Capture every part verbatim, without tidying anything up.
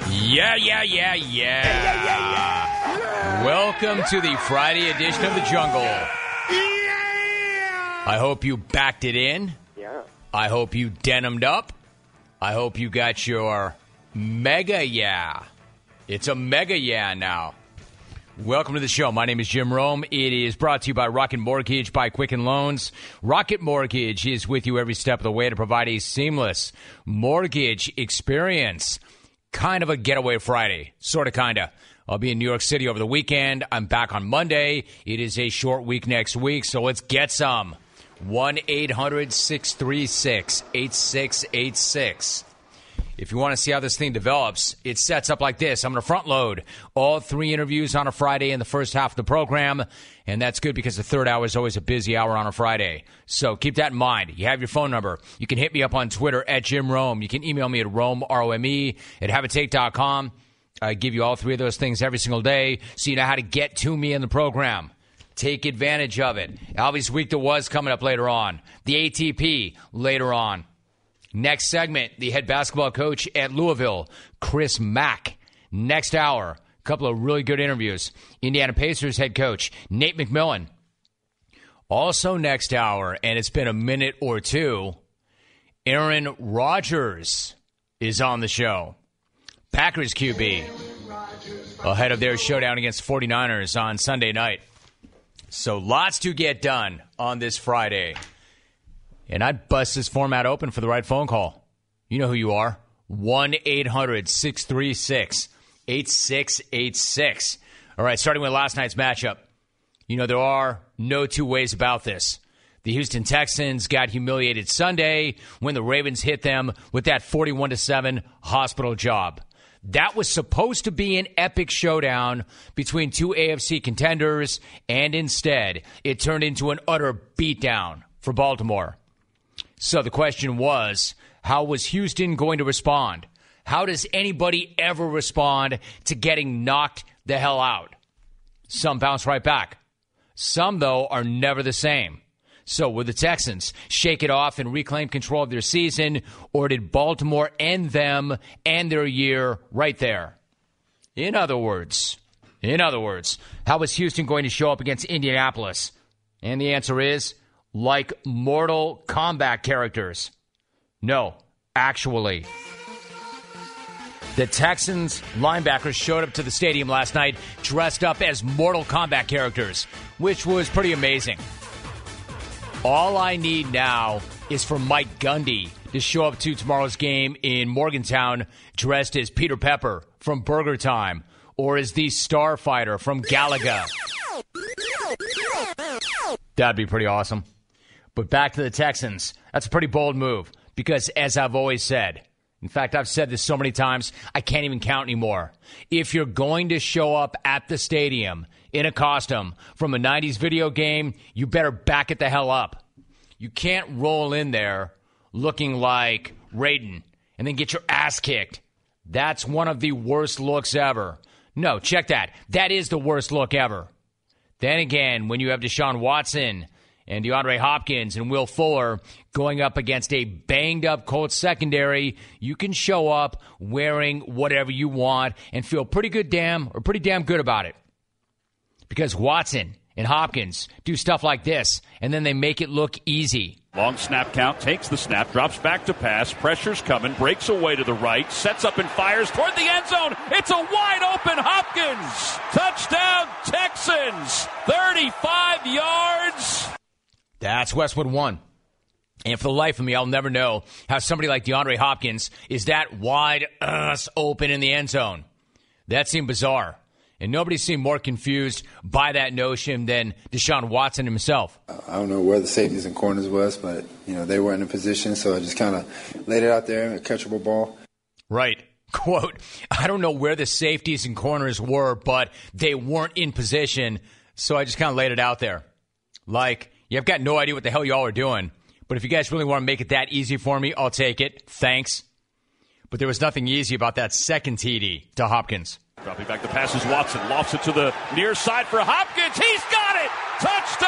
Yeah, yeah, yeah, yeah. yeah, yeah, yeah, yeah. Welcome to the Friday edition of The Jungle. Yeah. I hope you backed it in. Yeah. I hope you denimed up. I hope you got your mega yeah. It's a mega yeah now. Welcome to the show. My name is Jim Rome. It is brought to you by Rocket Mortgage by Quicken Loans. Rocket Mortgage is with you every step of the way to provide a seamless mortgage experience. Kind of a getaway Friday. Sort of, kind of. I'll be in New York City over the weekend. I'm back on Monday. It is a short week next week, so let's get some. one eight hundred six three six eight six eight six. If you want to see how this thing develops, it sets up like this. I'm going to front load all three interviews on a Friday in the first half of the program, and that's good because the third hour is always a busy hour on a Friday. So keep that in mind. You have your phone number. You can hit me up on Twitter at Jim Rome. You can email me at Rome, R O M E, at Habitate dot com. I give you all three of those things every single day so you know how to get to me in the program. Take advantage of it. Alvy's Week That Was coming up later on. The A T P later on. Next segment, the head basketball coach at Louisville, Chris Mack. Next hour, a couple of really good interviews. Indiana Pacers head coach, Nate McMillan. Also next hour, and it's been a minute or two, Aaron Rodgers is on the show. Packers Q B, ahead of their showdown against the 49ers on Sunday night. So lots to get done on this Friday. And I'd bust this format open for the right phone call. You know who you are. one eight hundred six three six eight six eight six. All right, starting with last night's matchup. You know, there are no two ways about this. The Houston Texans got humiliated Sunday when the Ravens hit them with that forty-one to seven hospital job. That was supposed to be an epic showdown between two A F C contenders, and instead, it turned into an utter beatdown for Baltimore. So the question was, how was Houston going to respond? How does anybody ever respond to getting knocked the hell out? Some bounce right back. Some, though, are never the same. So will the Texans shake it off and reclaim control of their season, or did Baltimore end them and their year right there? In other words, in other words, how was Houston going to show up against Indianapolis? And the answer is, like Mortal Kombat characters. No, actually. The Texans linebackers showed up to the stadium last night dressed up as Mortal Kombat characters, which was pretty amazing. All I need now is for Mike Gundy to show up to tomorrow's game in Morgantown dressed as Peter Pepper from Burger Time or as the Starfighter from Galaga. That'd be pretty awesome. But back to the Texans. That's a pretty bold move because, as I've always said, in fact, I've said this so many times, I can't even count anymore. If you're going to show up at the stadium in a costume from a nineties video game, you better back it the hell up. You can't roll in there looking like Raiden and then get your ass kicked. That's one of the worst looks ever. No, check that. That is the worst look ever. Then again, when you have Deshaun Watson and DeAndre Hopkins and Will Fuller going up against a banged-up Colts secondary, you can show up wearing whatever you want and feel pretty good damn or pretty damn good about it. Because Watson and Hopkins do stuff like this, and then they make it look easy. Long snap count, takes the snap, drops back to pass, pressure's coming, breaks away to the right, sets up and fires toward the end zone. It's a wide-open Hopkins. Touchdown, Texans. thirty-five yards. That's Westwood one. And for the life of me, I'll never know how somebody like DeAndre Hopkins is that wide uh, open in the end zone. That seemed bizarre. And nobody seemed more confused by that notion than Deshaun Watson himself. I don't know where the safeties and corners was, but, you know, they were in a position, so I just kind of laid it out there, a catchable ball. Right. Quote, I don't know where the safeties and corners were, but they weren't in position, so I just kind of laid it out there. Like, yeah, I've got no idea what the hell y'all are doing, but if you guys really want to make it that easy for me, I'll take it. Thanks. But there was nothing easy about that second T D to Hopkins. Dropping back the pass is Watson. Lofts it to the near side for Hopkins. He's got it! Touchdown,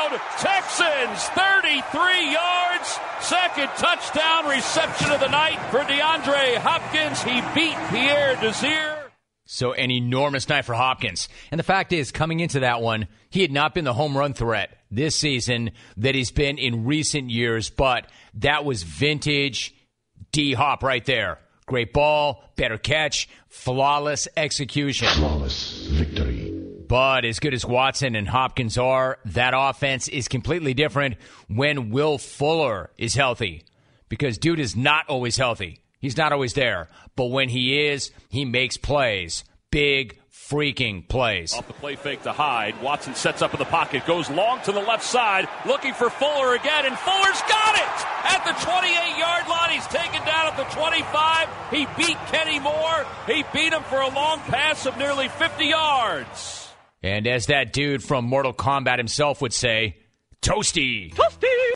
zone. Texans, thirty-three yards. Second touchdown reception of the night for DeAndre Hopkins. He beat Pierre Desir. So an enormous night for Hopkins. And the fact is, coming into that one, he had not been the home run threat this season that he's been in recent years, but that was vintage D-Hop right there. Great ball, better catch, flawless execution. Flawless victory. But as good as Watson and Hopkins are, that offense is completely different when Will Fuller is healthy. Because dude is not always healthy. He's not always there. But when he is, he makes plays. Big freaking plays. Off the play fake to Hyde. Watson sets up in the pocket, goes long to the left side, looking for Fuller again, and Fuller's got it! At the twenty-eight-yard line, he's taken down at the twenty-five. He beat Kenny Moore. He beat him for a long pass of nearly fifty yards. And as that dude from Mortal Kombat himself would say, Toasty! Toasty!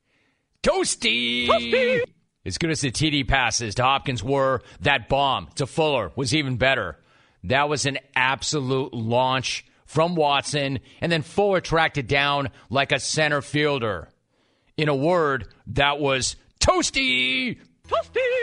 Toasty! Toasty! As good as the T D passes to Hopkins were, that bomb to Fuller was even better. That was an absolute launch from Watson, and then Fuller tracked it down like a center fielder. In a word, that was Toasty! Toasty!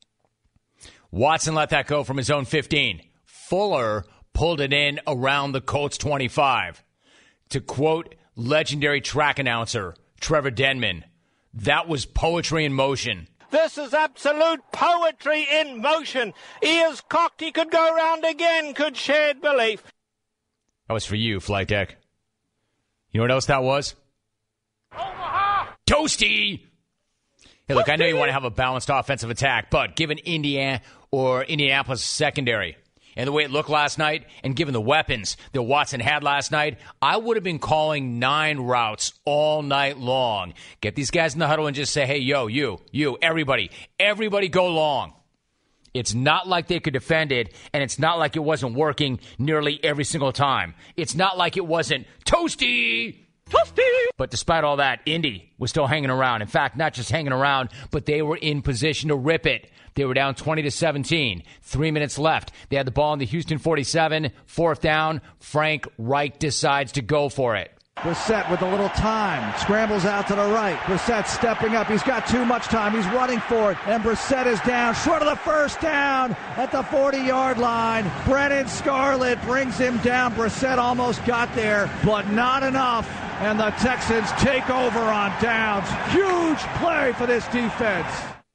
Watson let that go from his own fifteen. Fuller pulled it in around the Colts twenty-five. To quote legendary track announcer Trevor Denman, that was poetry in motion. This is absolute poetry in motion. Ears cocked, he could go round again, could shared belief. That was for you, Flight Deck. You know what else that was? Omaha! Toasty! Hey, look, I know you want to have a balanced offensive attack, but given Indiana or Indianapolis secondary and the way it looked last night, and given the weapons that Watson had last night, I would have been calling nine routes all night long. Get these guys in the huddle and just say, hey, yo, you, you, everybody, everybody go long. It's not like they could defend it, and it's not like it wasn't working nearly every single time. It's not like it wasn't Toasty! Toasty! But despite all that, Indy was still hanging around. In fact, not just hanging around, but they were in position to rip it. They were down twenty to seventeen. Three minutes left. They had the ball in the Houston forty-seven. Fourth down. Frank Reich decides to go for it. Brissett with a little time. Scrambles out to the right. Brissett stepping up. He's got too much time. He's running for it. And Brissett is down short of the first down at the forty-yard line. Brennan Scarlett brings him down. Brissett almost got there, but not enough. And the Texans take over on downs. Huge play for this defense.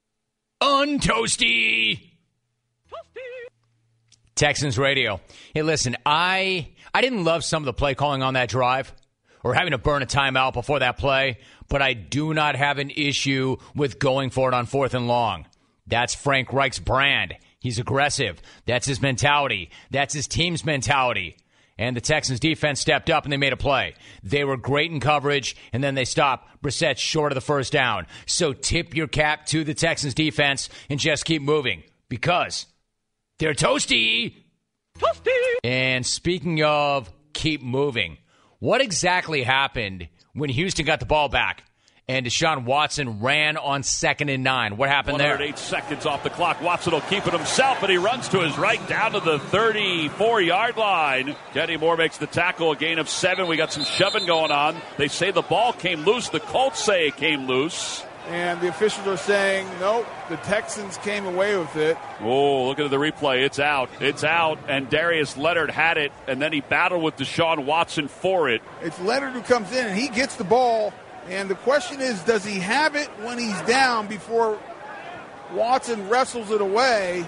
Untoasty! Toasty! Texans radio. Hey, listen, I I didn't love some of the play calling on that drive or having to burn a timeout before that play, but I do not have an issue with going for it on fourth and long. That's Frank Reich's brand. He's aggressive. That's his mentality. That's his team's mentality. And the Texans defense stepped up and they made a play. They were great in coverage, and then they stopped Brissett short of the first down. So tip your cap to the Texans defense and just keep moving because they're toasty. Toasty! And speaking of keep moving, what exactly happened when Houston got the ball back and Deshaun Watson ran on second and nine? What happened there? one hundred eight seconds off the clock. Watson will keep it himself, but he runs to his right down to the thirty-four-yard line. Kenny Moore makes the tackle, a gain of seven. We got some shoving going on. They say the ball came loose. The Colts say it came loose. And the officials are saying, nope, the Texans came away with it. Oh, look at the replay. It's out. It's out. And Darius Leonard had it, and then he battled with Deshaun Watson for it. It's Leonard who comes in, and he gets the ball. And the question is, does he have it when he's down before Watson wrestles it away?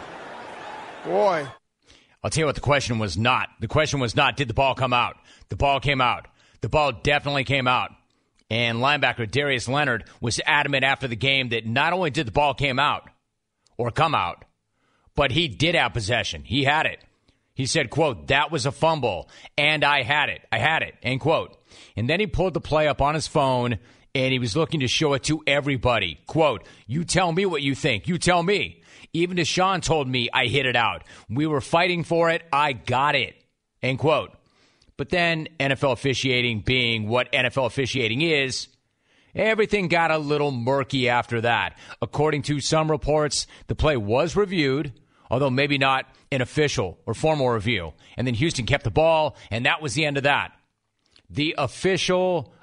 Boy. I'll tell you what the question was not. The question was not, did the ball come out? The ball came out. The ball definitely came out. And linebacker Darius Leonard was adamant after the game that not only did the ball came out or come out, but he did have possession. He had it. He said, quote, that was a fumble, and I had it. I had it, end quote. And then he pulled the play up on his phone, and he was looking to show it to everybody. Quote, you tell me what you think. You tell me. Even Deshaun told me I hit it out. We were fighting for it. I got it, end quote. But then N F L officiating being what N F L officiating is, everything got a little murky after that. According to some reports, the play was reviewed, although maybe not an official or formal review. And then Houston kept the ball, and that was the end of that. The official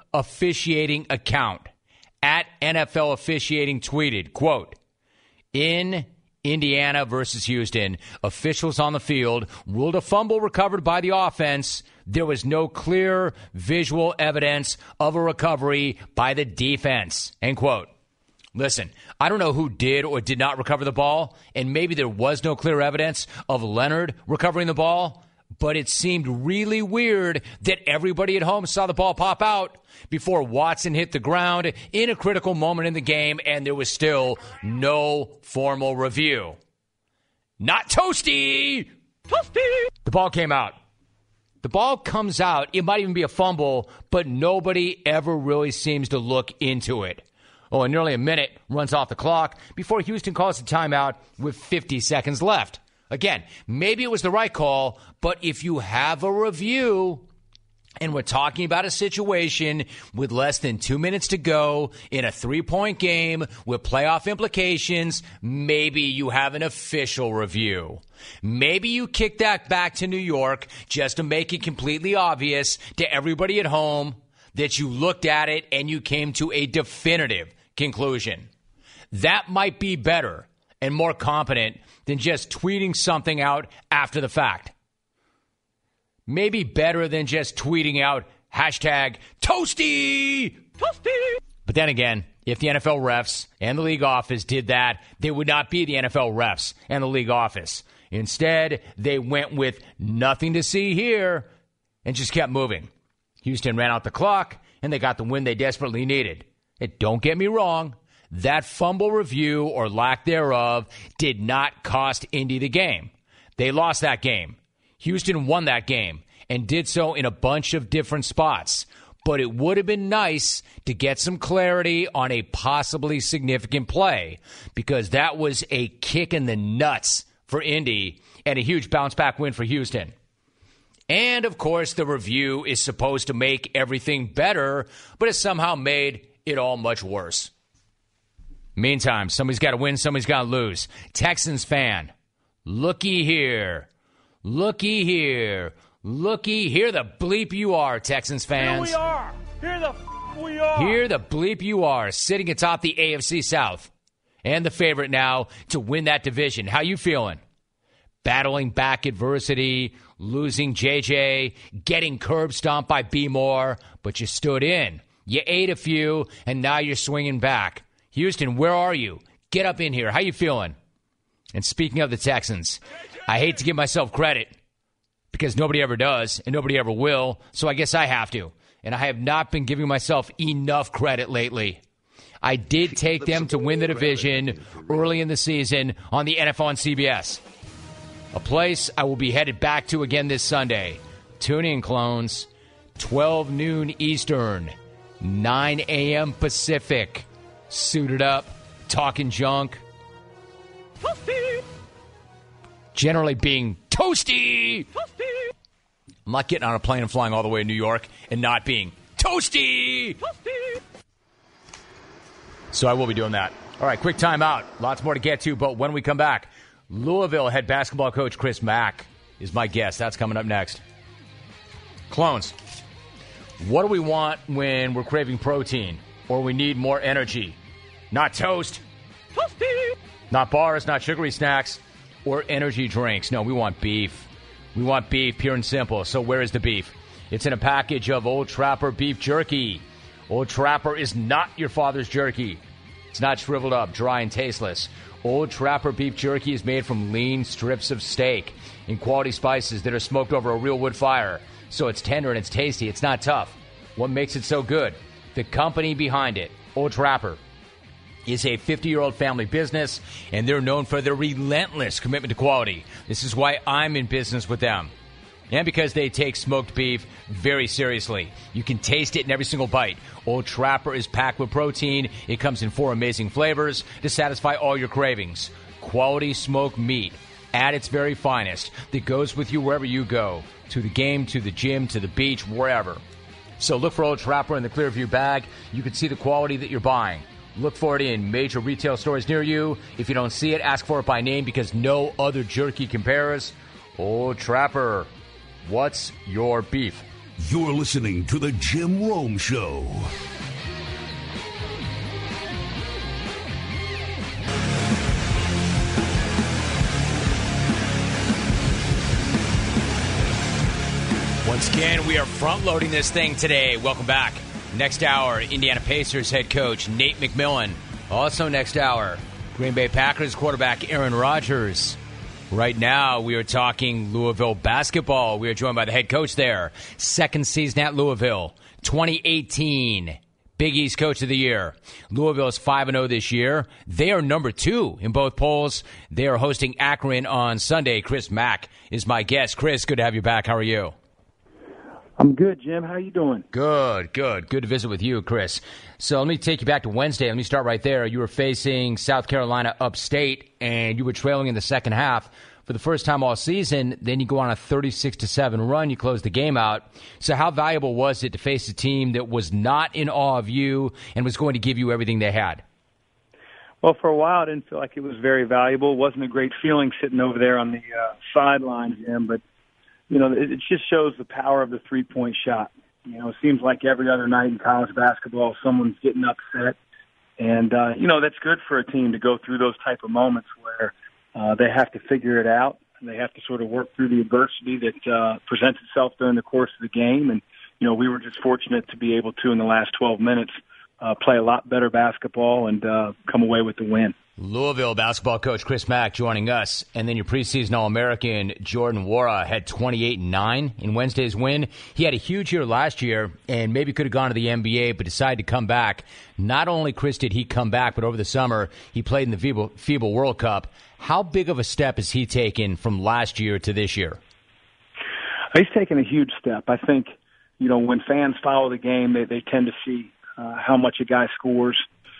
officiating account, at N F L officiating, tweeted, quote, in Indiana versus Houston, officials on the field ruled a fumble recovered by the offense. There was no clear visual evidence of a recovery by the defense, end quote. Listen, I don't know who did or did not recover the ball, and maybe there was no clear evidence of Leonard recovering the ball, but it seemed really weird that everybody at home saw the ball pop out before Watson hit the ground in a critical moment in the game, and there was still no formal review. Not toasty! Toasty! The ball came out. The ball comes out. It might even be a fumble, but nobody ever really seems to look into it. Oh, and nearly a minute runs off the clock before Houston calls a timeout with fifty seconds left. Again, maybe it was the right call, but if you have a review, and we're talking about a situation with less than two minutes to go in a three-point game with playoff implications, maybe you have an official review. Maybe you kick that back to New York just to make it completely obvious to everybody at home that you looked at it and you came to a definitive conclusion. That might be better and more competent than just tweeting something out after the fact. Maybe better than just tweeting out hashtag Toasty! Toasty! But then again, if the N F L refs and the league office did that, they would not be the N F L refs and the league office. Instead, they went with nothing to see here and just kept moving. Houston ran out the clock, and they got the win they desperately needed. And don't get me wrong, that fumble review or lack thereof did not cost Indy the game. They lost that game. Houston won that game and did so in a bunch of different spots. But it would have been nice to get some clarity on a possibly significant play, because that was a kick in the nuts for Indy and a huge bounce-back win for Houston. And, of course, the review is supposed to make everything better, but it somehow made it all much worse. Meantime, somebody's got to win, somebody's got to lose. Texans fan, looky here. Looky here. Looky here the bleep you are, Texans fans. Here we are. Here the f- we are. Here the bleep you are, sitting atop the A F C South. And the favorite now to win that division. How you feeling? Battling back adversity, losing J J, getting curb stomped by B. Moore, but you stood in. You ate a few, and now you're swinging back. Houston, where are you? Get up in here. How you feeling? And speaking of the Texans, I hate to give myself credit because nobody ever does and nobody ever will, so I guess I have to. And I have not been giving myself enough credit lately. I did take them to win the division early in the season on the N F L and C B S. A place I will be headed back to again this Sunday. Tune in, clones. twelve noon Eastern, nine a.m. Pacific. Suited up, talking junk. Toasty! Generally being toasty! Toasty! I'm not getting on a plane and flying all the way to New York and not being toasty! Toasty! So I will be doing that. All right, quick timeout. Lots more to get to, but when we come back, Louisville head basketball coach Chris Mack is my guest. That's coming up next. Clones, what do we want when we're craving protein or we need more energy? Not toast. Toasty. Not bars, not sugary snacks, or energy drinks. No, we want beef. We want beef, pure and simple. So where is the beef? It's in a package of Old Trapper beef jerky. Old Trapper is not your father's jerky. It's not shriveled up, dry, and tasteless. Old Trapper beef jerky is made from lean strips of steak in quality spices that are smoked over a real wood fire. So it's tender and it's tasty. It's not tough. What makes it so good? The company behind it, Old Trapper, is a fifty-year-old family business, and they're known for their relentless commitment to quality. This is why I'm in business with them. And because they take smoked beef very seriously. You can taste it in every single bite. Old Trapper is packed with protein. It comes in four amazing flavors to satisfy all your cravings. Quality smoked meat at its very finest that goes with you wherever you go. To the game, to the gym, to the beach, wherever. So look for Old Trapper in the Clearview bag. You can see the quality that you're buying. Look for it in major retail stores near you. If you don't see it, ask for it by name because no other jerky compares. Old Trapper, what's your beef? You're listening to The Jim Rome Show. Once again, we are front-loading this thing today. Welcome back. Next hour, Indiana Pacers head coach Nate McMillan. Also next hour, Green Bay Packers quarterback Aaron Rodgers. Right now, we are talking Louisville basketball. We are joined by the head coach there. Second season at Louisville, twenty eighteen. Big East Coach of the Year. Louisville is five and oh this year. They are number two in both polls. They are hosting Akron on Sunday. Chris Mack is my guest. Chris, good to have you back. How are you? I'm good, Jim. How you doing? Good, good. Good to visit with you, Chris. So let me take you back to Wednesday. Let me start right there. You were facing South Carolina upstate, and you were trailing in the second half for the first time all season. Then you go on a thirty-six to seven run. You close the game out. So how valuable was it to face a team that was not in awe of you and was going to give you everything they had? Well, for a while, I didn't feel like it was very valuable. It wasn't a great feeling sitting over there on the uh, sidelines, Jim, but you know, it just shows the power of the three-point shot. You know, it seems like every other night in college basketball, someone's getting upset. And, uh, you know, that's good for a team to go through those type of moments where uh, they have to figure it out. And they have to sort of work through the adversity that uh, presents itself during the course of the game. And, you know, we were just fortunate to be able to, in the last twelve minutes, uh, play a lot better basketball and uh, come away with the win. Louisville basketball coach Chris Mack joining us, and then your preseason All-American Jordan Nwora had twenty-eight and nine in Wednesday's win. He had a huge year last year and maybe could have gone to the N B A, but decided to come back. Not only, Chris, did he come back, but over the summer he played in the FIBA, FIBA World Cup. How big of a step has he taken from last year to this year? He's taken a huge step. I think, you know, when fans follow the game, they, they tend to see uh, how much a guy scores.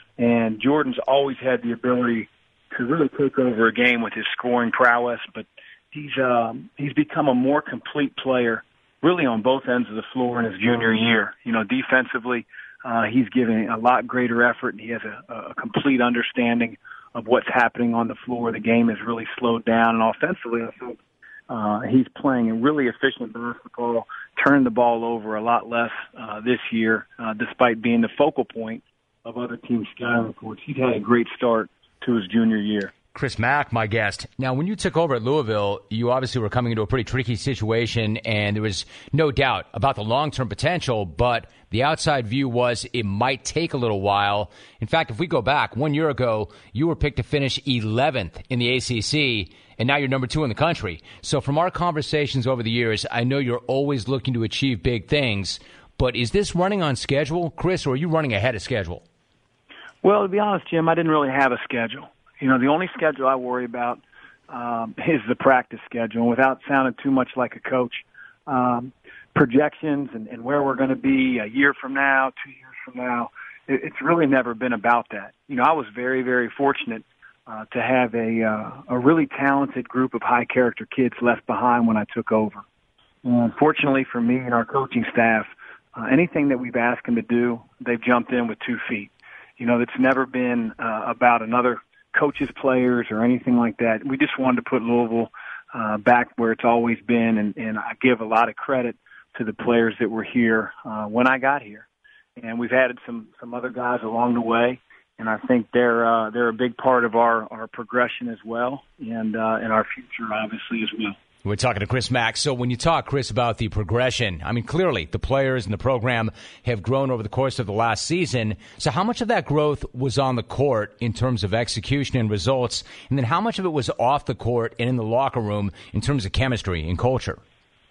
And Jordan's always had the ability to really take over a game with his scoring prowess, but he's um, he's become a more complete player really on both ends of the floor in his junior year. You know, defensively, uh, he's giving a lot greater effort, and he has a, a complete understanding of what's happening on the floor. The game has really slowed down, and offensively, I think uh, he's playing a really efficient basketball, turning the ball over a lot less uh, this year, uh, despite being the focal point of other teams' scouting reports. He's had a great start to his junior year. Chris Mack, my guest. Now, when you took over at Louisville, you obviously were coming into a pretty tricky situation, and there was no doubt about the long-term potential, but the outside view was it might take a little while. In fact, if we go back, one year ago, you were picked to finish eleventh in the A C C, and now you're number two in the country. So from our conversations over the years, I know you're always looking to achieve big things, but is this running on schedule, Chris, or are you running ahead of schedule? Well, to be honest, Jim, I didn't really have a schedule. You know, the only schedule I worry about um, is the practice schedule. And without sounding too much like a coach, um, projections and, and where we're going to be a year from now, two years from now, it, it's really never been about that. You know, I was very, very fortunate uh, to have a uh, a really talented group of high-character kids left behind when I took over. And fortunately for me and our coaching staff, uh, anything that we've asked them to do, they've jumped in with two feet. You know, it's never been uh, about another coach's players or anything like that. We just wanted to put Louisville uh, back where it's always been, and, and I give a lot of credit to the players that were here uh, when I got here. And we've added some, some other guys along the way, and I think they're uh, they're a big part of our, our progression as well, and uh, and our future, obviously, as well. We're talking to Chris Mack. So when you talk, Chris, about the progression, I mean, clearly the players and the program have grown over the course of the last season. So how much of that growth was on the court in terms of execution and results? And then how much of it was off the court and in the locker room in terms of chemistry and culture?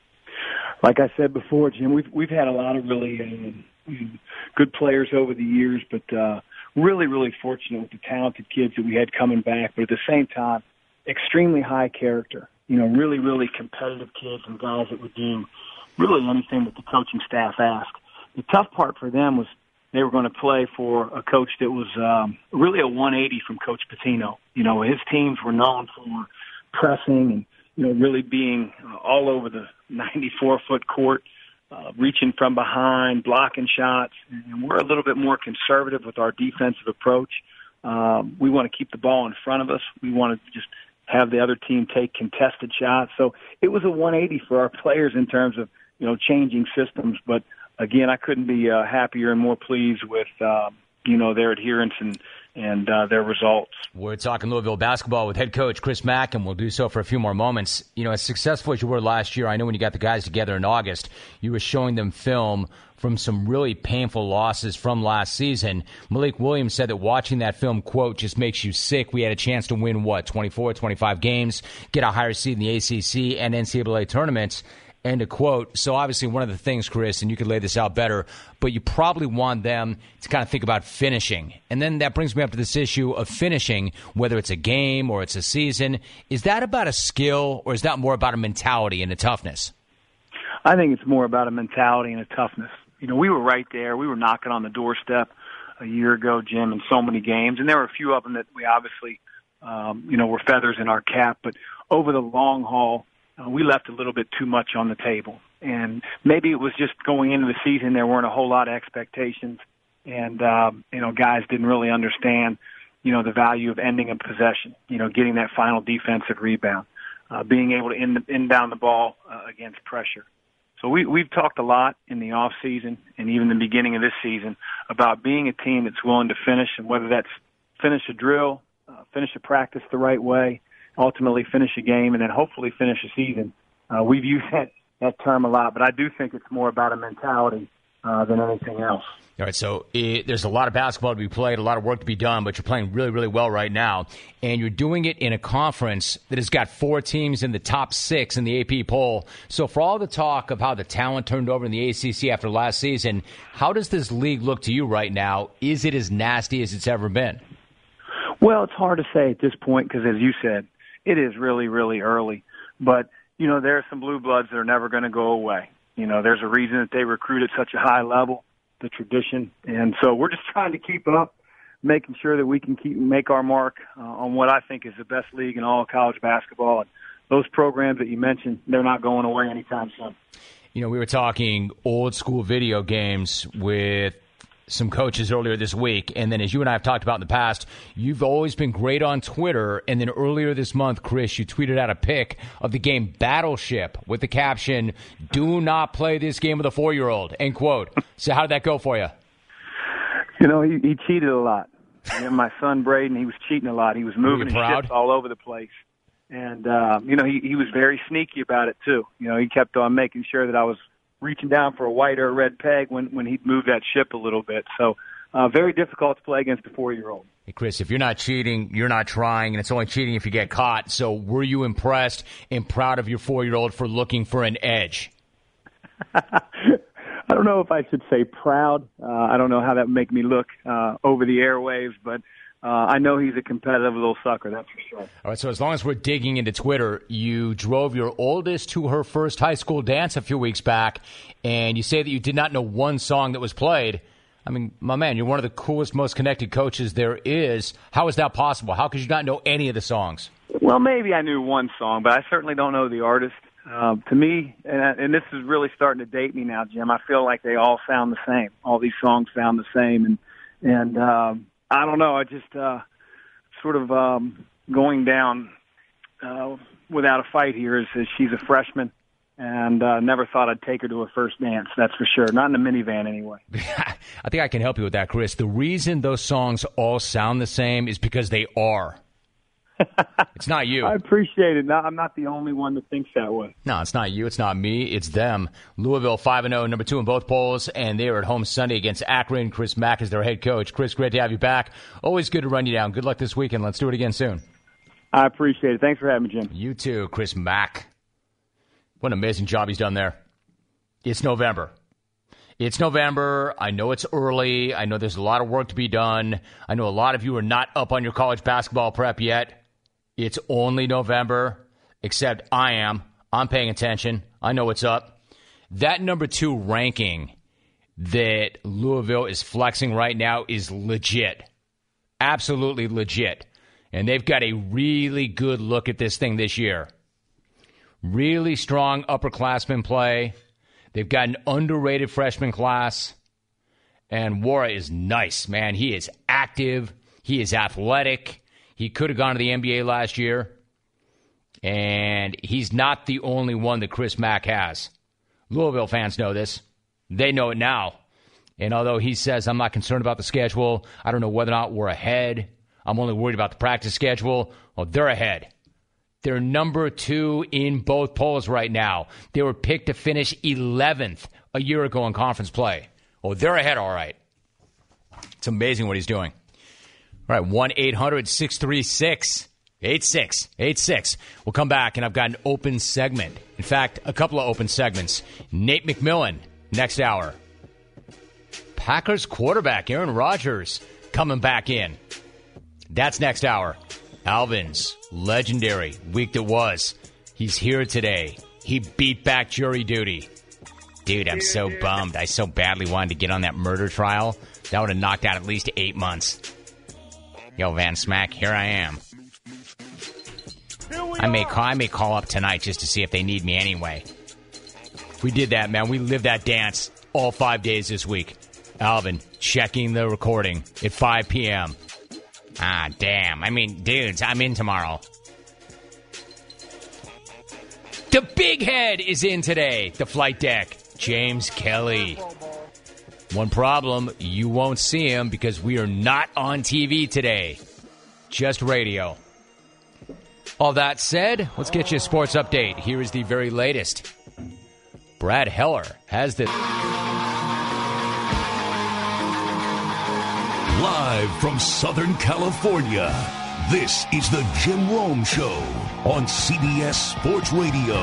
Like I said before, Jim, we've, we've had a lot of really uh, good players over the years, but uh, really, really fortunate with the talented kids that we had coming back. But at the same time, extremely high character. You know, really, really competitive kids and guys that would do really anything that the coaching staff asked. The tough part for them was they were going to play for a coach that was um, really a one eighty from Coach Pitino. You know, his teams were known for pressing and, you know, really being uh, all over the ninety-four foot court, uh, reaching from behind, blocking shots. And we're a little bit more conservative with our defensive approach. Um, we want to keep the ball in front of us. We want to just have the other team take contested shots. So it was a one eighty for our players in terms of you know, changing systems. But again, I couldn't be uh, happier and more pleased with, uh, you know, their adherence and, and uh, their results. We're talking Louisville basketball with head coach Chris Mack, and we'll do so for a few more moments. You know, as successful as you were last year, I know when you got the guys together in August, you were showing them film from some really painful losses from last season. Malik Williams said that watching that film, quote, just makes you sick. We had a chance to win, what, twenty-four, twenty-five games, get a higher seed in the A C C and N C double A tournaments. End of quote. So obviously one of the things, Chris, and you could lay this out better, but you probably want them to kind of think about finishing. And then that brings me up to this issue of finishing, whether it's a game or it's a season. Is that about a skill, or is that more about a mentality and a toughness? I think it's more about a mentality and a toughness. You know, we were right there. We were knocking on the doorstep a year ago, Jim, in so many games. And there were a few of them that we obviously, um, you know, were feathers in our cap. But over the long haul, Uh, we left a little bit too much on the table. And maybe it was just going into the season, there weren't a whole lot of expectations. And, um, you know, guys didn't really understand, you know, the value of ending a possession, you know, getting that final defensive rebound, uh, being able to end, end down the ball uh, against pressure. So we, we've talked a lot in the off season and even the beginning of this season about being a team that's willing to finish, and whether that's finish a drill, uh, finish a practice the right way, ultimately finish a game, and then hopefully finish a season. Uh, we've used that, that term a lot, but I do think it's more about a mentality uh, than anything else. All right, so it, there's a lot of basketball to be played, a lot of work to be done, but you're playing really, really well right now, and you're doing it in a conference that has got four teams in the top six in the A P poll. So for all the talk of how the talent turned over in the A C C after last season, how does this league look to you right now? Is it as nasty as it's ever been? Well, it's hard to say at this point because, as you said, it is really, really early. But, you know, there are some blue bloods that are never going to go away. You know, there's a reason that they recruit at such a high level, the tradition. And so we're just trying to keep up, making sure that we can keep make our mark uh, on what I think is the best league in all of college basketball. And those programs that you mentioned, they're not going away anytime soon. You know, we were talking old school video games with some coaches earlier this week, and then as you and I have talked about in the past, you've always been great on Twitter, and then earlier this month, Chris, you tweeted out a pic of the game Battleship with the caption, "Do not play this game with a four-year-old," end quote. So how did that go for you? You know, he, he cheated a lot. And my son, Braden, he was cheating a lot. He was moving his ships all over the place. And, uh, you know, he, he was very sneaky about it, too. You know, he kept on making sure that I was reaching down for a white or a red peg when, when he'd move that ship a little bit. So uh, very difficult to play against a four-year-old. Hey, Chris, if you're not cheating, you're not trying, and it's only cheating if you get caught. So were you impressed and proud of your four-year-old for looking for an edge? I don't know if I should say proud. Uh, I don't know how that would make me look uh, over the airwaves, but Uh, I know he's a competitive little sucker, that's for sure. All right, so as long as we're digging into Twitter, you drove your oldest to her first high school dance a few weeks back, and you say that you did not know one song that was played. I mean, my man, you're one of the coolest, most connected coaches there is. How is that possible? How could you not know any of the songs? Well, maybe I knew one song, but I certainly don't know the artist. Uh, to me, and, and this is really starting to date me now, Jim, I feel like they all sound the same. All these songs sound the same, and, and um, I don't know. I just uh, sort of um, going down uh, without a fight here is, is she's a freshman, and uh, never thought I'd take her to a first dance. That's for sure. Not in a minivan anyway. I think I can help you with that, Chris. The reason those songs all sound the same is because they are. It's not you. I appreciate it. No, I'm not the only one that thinks that way. No, it's not you. It's not me. It's them. Louisville five and oh, number two in both polls, and they are at home Sunday against Akron. Chris Mack is their head coach. Chris, great to have you back. Always good to run you down. Good luck this weekend. Let's do it again soon. I appreciate it. Thanks for having me, Jim. You too, Chris Mack. What an amazing job he's done there. It's November. It's November. I know it's early. I know there's a lot of work to be done. I know a lot of you are not up on your college basketball prep yet. It's only November, except I am. I'm paying attention. I know what's up. That number two ranking that Louisville is flexing right now is legit. Absolutely legit. And they've got a really good look at this thing this year. Really strong upperclassmen play. They've got an underrated freshman class. And Wara is nice, man. He is active. He is athletic. He could have gone to the N B A last year, and he's not the only one that Chris Mack has. Louisville fans know this. They know it now. And although he says, I'm not concerned about the schedule, I don't know whether or not we're ahead. I'm only worried about the practice schedule. Well, they're ahead. They're number two in both polls right now. They were picked to finish eleventh a year ago in conference play. Oh, they're ahead, all right. It's amazing what he's doing. All right, one eight hundred six three six eight six eight six. We'll come back, and I've got an open segment. In fact, a couple of open segments. Nate McMillan, next hour. Packers quarterback Aaron Rodgers coming back in. That's next hour. Alvin's legendary week that was. He's here today. He beat back jury duty. Dude, I'm so bummed. I so badly wanted to get on that murder trial. That would have knocked out at least eight months. Yo, Van Smack, here I am. I may call, I may call up tonight just to see if they need me anyway. We did that, man. We lived that dance all five days this week. Alvin checking the recording at five p.m. Ah, damn. I mean, dudes, I'm in tomorrow. The big head is in today. The flight deck. James Kelly. One problem, you won't see him because we are not on T V today. Just radio. All that said, let's get you a sports update. Here is the very latest. Brad Heller has the... Live from Southern California, this is the Jim Rome Show on C B S Sports Radio.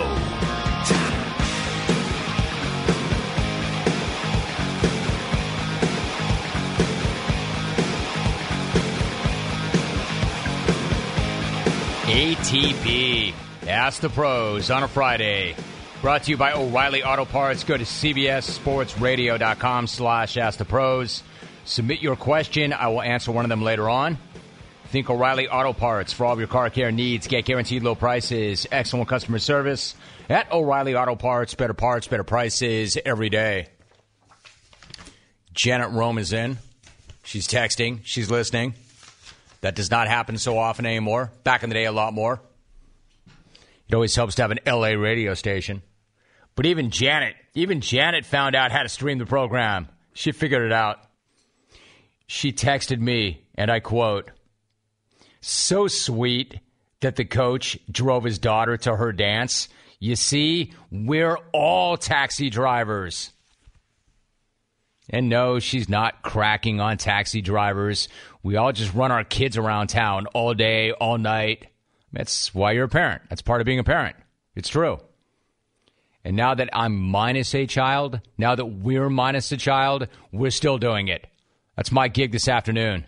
A T P, Ask the Pros on a Friday. Brought to you by O'Reilly Auto Parts. Go to cbssportsradio.com slash Ask the Pros. Submit your question. I will answer one of them later on. Think O'Reilly Auto Parts for all of your car care needs. Get guaranteed low prices, excellent customer service at O'Reilly Auto Parts. Better parts, better prices every day. Janet Rome is in. She's texting. She's listening. That does not happen so often anymore. Back in the day, a lot more. It always helps to have an L A radio station. But even Janet, even Janet found out how to stream the program. She figured it out. She texted me, and I quote, "So sweet that the coach drove his daughter to her dance. You see, we're all taxi drivers." And no, she's not cracking on taxi drivers. We all just run our kids around town all day, all night. That's why you're a parent. That's part of being a parent. It's true. And now that I'm minus a child, now that we're minus a child, we're still doing it. That's my gig this afternoon.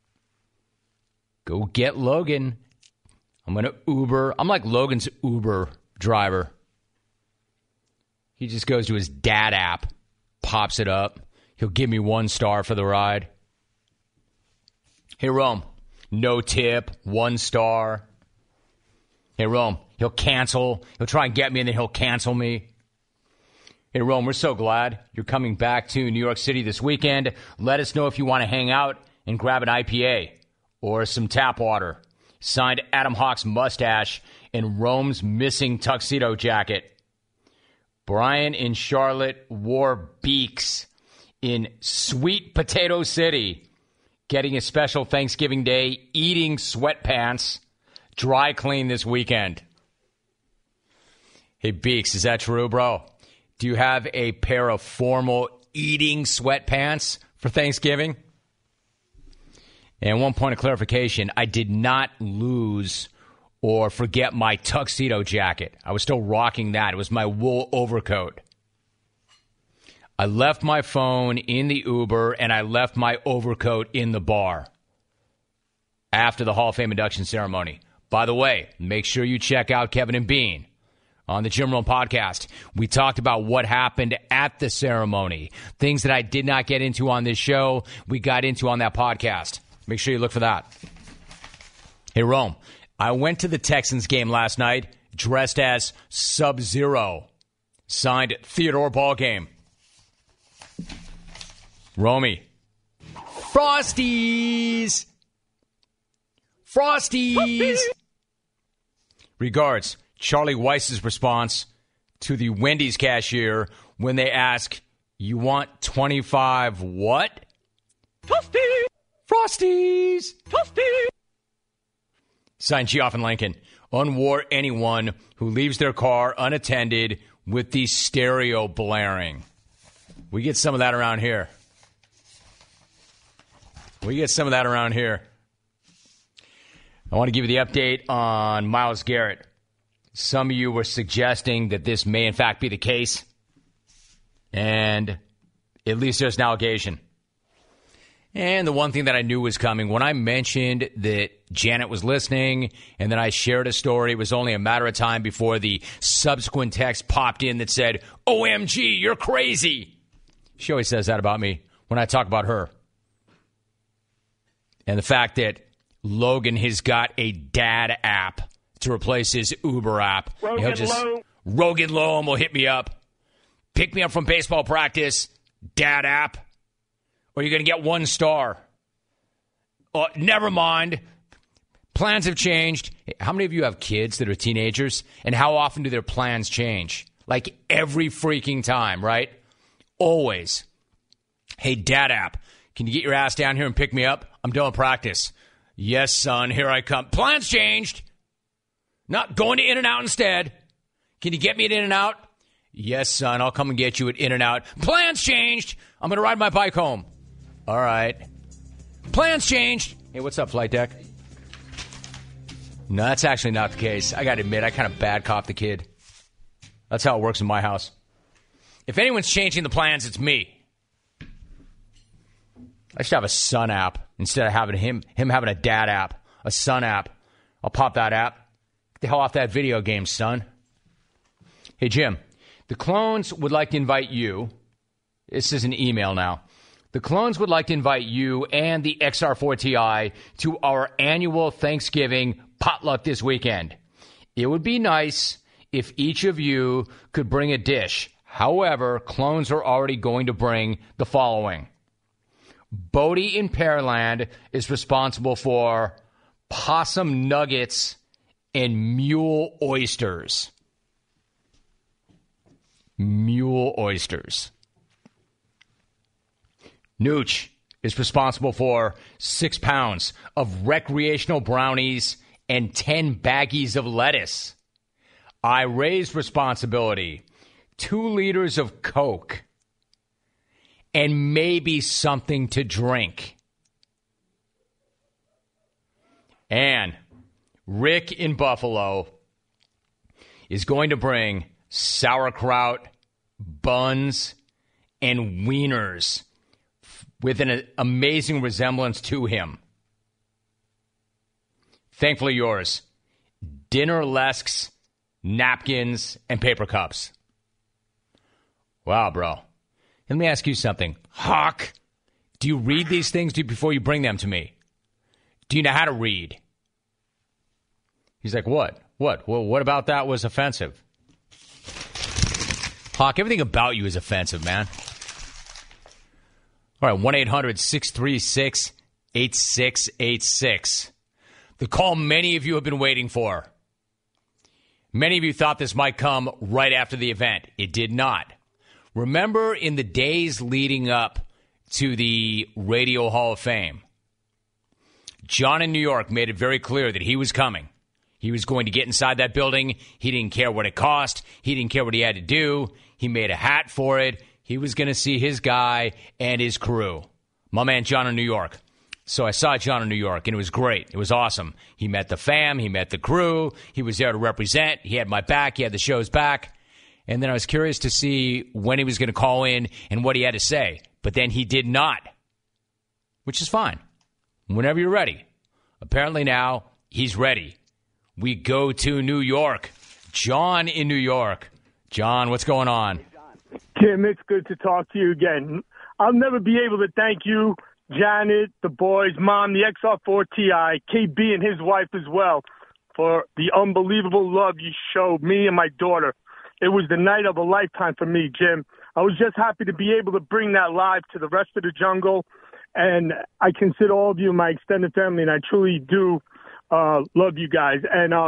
Go get Logan. I'm going to Uber. I'm like Logan's Uber driver. He just goes to his dad app, pops it up. He'll give me one star for the ride. Hey, Rome, no tip, one star. Hey, Rome, he'll cancel. He'll try and get me, and then he'll cancel me. Hey, Rome, we're so glad you're coming back to New York City this weekend. Let us know if you want to hang out and grab an I P A or some tap water. Signed, Adam Hawk's mustache and Rome's missing tuxedo jacket. Brian in Charlotte wore beaks in Sweet Potato City, getting a special Thanksgiving Day eating sweatpants dry clean this weekend. Hey, Beaks, is that true, bro? Do you have a pair of formal eating sweatpants for Thanksgiving? And one point of clarification, I did not lose or forget my tuxedo jacket. I was still rocking that. It was my wool overcoat. I left my phone in the Uber, and I left my overcoat in the bar after the Hall of Fame induction ceremony. By the way, make sure you check out Kevin and Bean on the Jim Rome podcast. We talked about what happened at the ceremony, things that I did not get into on this show, we got into on that podcast. Make sure you look for that. Hey, Rome, I went to the Texans game last night dressed as Sub-Zero. Signed, Theodore Ballgame. Romy. Frosties! Frosties! Regards, Charlie Weiss's response to the Wendy's cashier when they ask, you want twenty-five what? Frosties! Frosties! Frosties! Signed Geoff and Lincoln. Unwar anyone who leaves their car unattended with the stereo blaring. We get some of that around here. We get some of that around here. I want to give you the update on Myles Garrett. Some of you were suggesting that this may in fact be the case. And at least there's an allegation. And the one thing that I knew was coming, when I mentioned that Janet was listening and then I shared a story, it was only a matter of time before the subsequent text popped in that said, O M G, you're crazy. She always says that about me when I talk about her. And the fact that Logan has got a dad app to replace his Uber app. Rogan He'll just, Loam. Rogan Loam will hit me up. Pick me up from baseball practice. Dad app. Or you're going to get one star. Oh, never mind. Plans have changed. How many of you have kids that are teenagers? And how often do their plans change? Like every freaking time, right? Always. Hey, dad app. Can you get your ass down here and pick me up? I'm done with practice. Yes, son, here I come. Plans changed. Not going to In-N-Out instead. Can you get me at In-N-Out? Yes, son, I'll come and get you at In-N-Out. Plans changed. I'm going to ride my bike home. All right. Plans changed. Hey, what's up, Flight Deck? No, that's actually not the case. I got to admit, I kind of bad cop the kid. That's how it works in my house. If anyone's changing the plans, it's me. I should have a son app instead of having him him having a dad app, a son app. I'll pop that app. Get the hell off that video game, son. Hey, Jim, the Clones would like to invite you. This is an email now. The Clones would like to invite you and the X R four T I to our annual Thanksgiving potluck this weekend. It would be nice if each of you could bring a dish. However, Clones are already going to bring the following. Bodie in Pearland is responsible for possum nuggets and mule oysters. Mule oysters. Nooch is responsible for six pounds of recreational brownies and ten baggies of lettuce. I raised responsibility. Two liters of Coke. And maybe something to drink. And Rick in Buffalo is going to bring sauerkraut, buns, and wieners with an amazing resemblance to him. Thankfully yours. Dinner lesks, napkins, and paper cups. Wow, bro. Let me ask you something. Hawk, do you read these things before you bring them to me? Do you know how to read? He's like, what? What? Well, what about that was offensive? Hawk, everything about you is offensive, man. All right, one eight hundred six three six eight six eight six. The call many of you have been waiting for. Many of you thought this might come right after the event. It did not. Remember in the days leading up to the Radio Hall of Fame, John in New York made it very clear that he was coming. He was going to get inside that building. He didn't care what it cost. He didn't care what he had to do. He made a hat for it. He was going to see his guy and his crew. My man John in New York. So I saw John in New York, and it was great. It was awesome. He met the fam. He met the crew. He was there to represent. He had my back. He had the show's back. And then I was curious to see when he was going to call in and what he had to say. But then he did not, which is fine. Whenever you're ready. Apparently now he's ready. We go to New York. John in New York. John, what's going on? Jim, it's good to talk to you again. I'll never be able to thank you, Janet, the boys, Mom, the X R four T I, K B and his wife as well, for the unbelievable love you showed me and my daughter. It was the night of a lifetime for me, Jim. I was just happy to be able to bring that live to the rest of the jungle. And I consider all of you my extended family, and I truly do uh, love you guys. And um,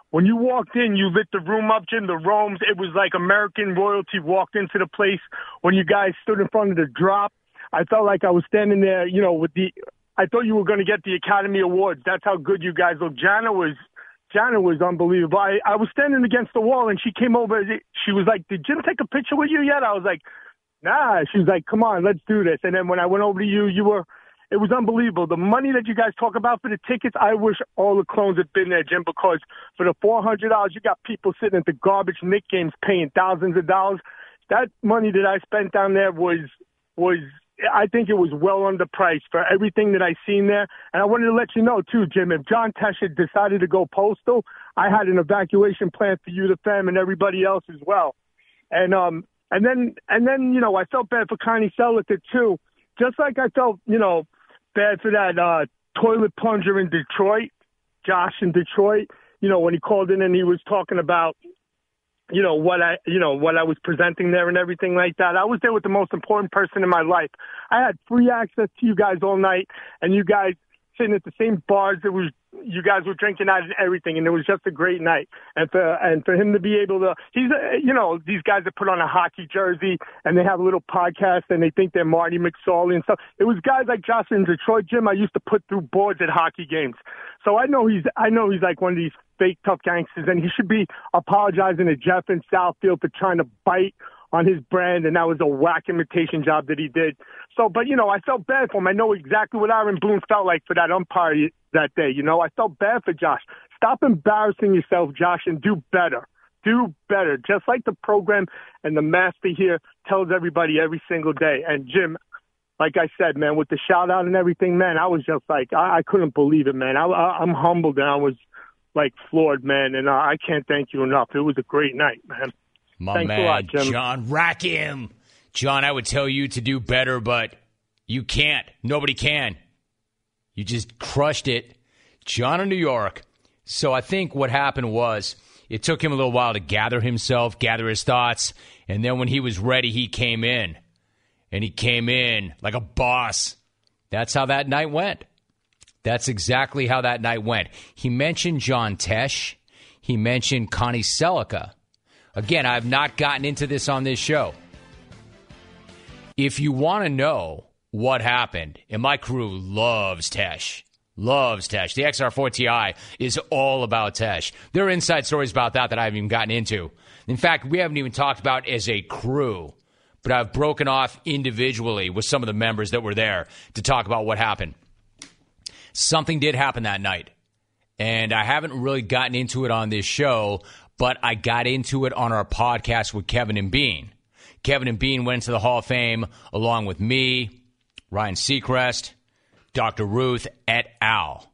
when you walked in, you lit the room up, Jim, the Romes. It was like American royalty walked into the place. When you guys stood in front of the drop, I felt like I was standing there, you know, with the – I thought you were going to get the Academy Awards. That's how good you guys look. Jana was Jana was unbelievable. I, I was standing against the wall, and she came over. She was like, did Jim take a picture with you yet? I was like, nah. She was like, come on, let's do this. And then when I went over to you, you were – it was unbelievable. The money that you guys talk about for the tickets, I wish all the clones had been there, Jim, because for the four hundred dollars, you got people sitting at the garbage Knick games paying thousands of dollars. That money that I spent down there was, was I think it was well underpriced for everything that I seen there. And I wanted to let you know, too, Jim, if John Tesh had decided to go postal, I had an evacuation plan for you, the fam, and everybody else as well. And um, and then, and then you know, I felt bad for Connie Seliger, too. Just like I felt, you know, bad for that uh, toilet plunger in Detroit, Josh in Detroit. You know, when he called in and he was talking about, you know, what I, you know, what I was presenting there and everything like that. I was there with the most important person in my life. I had free access to you guys all night, and you guys sitting at the same bars that was you guys were drinking at and everything, and it was just a great night. And for and for him to be able to, he's a, you know, these guys that put on a hockey jersey and they have a little podcast and they think they're Marty McSorley and stuff. It was guys like Josh in Detroit, Jim. I used to put through boards at hockey games, so I know he's I know he's like one of these fake tough gangsters, and he should be apologizing to Jeff in Southfield for trying to bite on his brand, and that was a whack imitation job that he did. So, but, you know, I felt bad for him. I know exactly what Aaron Boone felt like for that umpire that day. You know, I felt bad for Josh. Stop embarrassing yourself, Josh, and do better. Do better. Just like the program and the master here tells everybody every single day. And, Jim, like I said, man, with the shout-out and everything, man, I was just like, I, I couldn't believe it, man. I, I, I'm humbled, and I was, like, floored, man, and uh, I can't thank you enough. It was a great night, man. My Thanks man, a lot, Jim. John, rack him. John, I would tell you to do better, but you can't. Nobody can. You just crushed it. John in New York. So I think what happened was it took him a little while to gather himself, gather his thoughts, and then when he was ready, he came in. And he came in like a boss. That's how that night went. That's exactly how that night went. He mentioned John Tesh. He mentioned Connie Seliger. Again, I have not gotten into this on this show. If you want to know what happened, and my crew loves Tesh, loves Tesh. The X R four T I is all about Tesh. There are inside stories about that that I haven't even gotten into. In fact, we haven't even talked about as a crew, but I've broken off individually with some of the members that were there to talk about what happened. Something did happen that night, and I haven't really gotten into it on this show, but I got into it on our podcast with Kevin and Bean. Kevin and Bean went to the Hall of Fame along with me, Ryan Seacrest, Doctor Ruth et al.,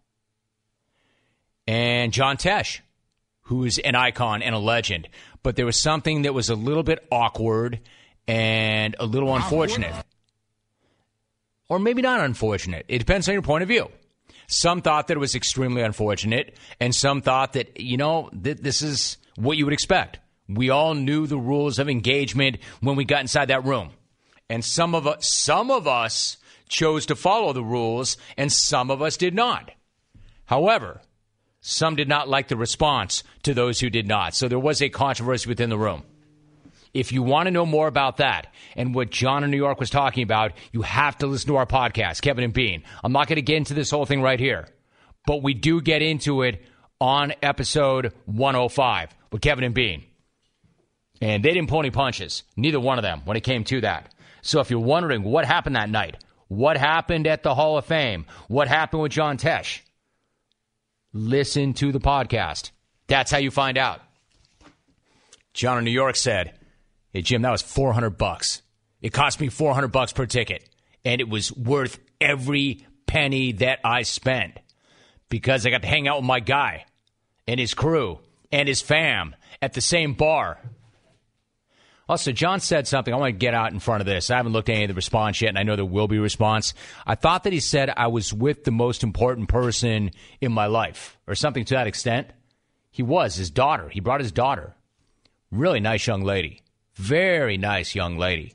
and John Tesh, who's an icon and a legend. But there was something that was a little bit awkward and a little unfortunate. Or maybe not unfortunate. It depends on your point of view. Some thought that it was extremely unfortunate, and some thought that, you know, th- this is what you would expect. We all knew the rules of engagement when we got inside that room. And some of us, some of us chose to follow the rules, and some of us did not. However, some did not like the response to those who did not. So there was a controversy within the room. If you want to know more about that and what John in New York was talking about, you have to listen to our podcast, Kevin and Bean. I'm not going to get into this whole thing right here, but we do get into it on episode one oh five with Kevin and Bean. And they didn't pull any punches, neither one of them, when it came to that. So if you're wondering what happened that night, what happened at the Hall of Fame, what happened with John Tesh, listen to the podcast. That's how you find out. John in New York said, hey, Jim, that was four hundred bucks. It cost me four hundred bucks per ticket, and it was worth every penny that I spent because I got to hang out with my guy and his crew and his fam at the same bar. Also, John said something. I want to get out in front of this. I haven't looked at any of the response yet, and I know there will be a response. I thought that he said I was with the most important person in my life, or something to that extent. He was, his daughter. He brought his daughter. Really nice young lady. Very nice young lady.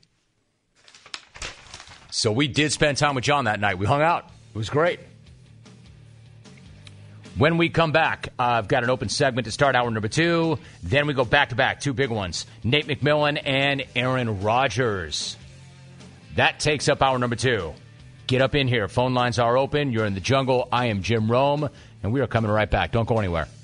So we did spend time with John that night. We hung out. It was great. When we come back, uh, I've got an open segment to start hour number two. Then we go back-to-back, two big ones. Nate McMillan and Aaron Rodgers. That takes up hour number two. Get up in here. Phone lines are open. You're in the jungle. I am Jim Rome, and we are coming right back. Don't go anywhere.